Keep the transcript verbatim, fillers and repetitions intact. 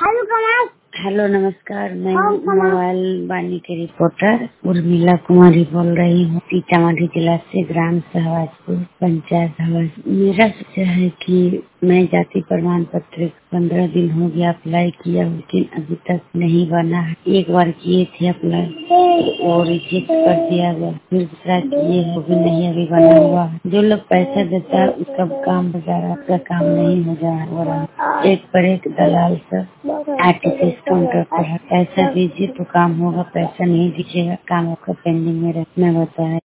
Hello कमल। Hello नमस्कार, मैं mobile वाणी के रिपोर्टर उर्मिला कुमारी बोल रही हूँ, सीतामढ़ी जिला से, ग्राम सहवाजपुर, पंचायत हवाज। मेरा सोचा है कि मैं जाति प्रमाण पत्र पंद्रह दिन हो गया अप्लाई किया, लेकिन अभी तक नहीं बना है। एक बार किए थे अप्लाई और रिजेक्ट कर दिया गया, फिर दूसरा किए है, वो भी नहीं अभी बना हुआ है। जो लोग पैसा देता है उसका काम वगैरह का काम नहीं हो जा हो रहा। एक पर एक दलाल सब आर्टिफिस काउंटर पर है। पैसा दीजिए तो काम होगा, पैसा नहीं दीजिएगा काम आपका पेंडिंग में रखना होता है।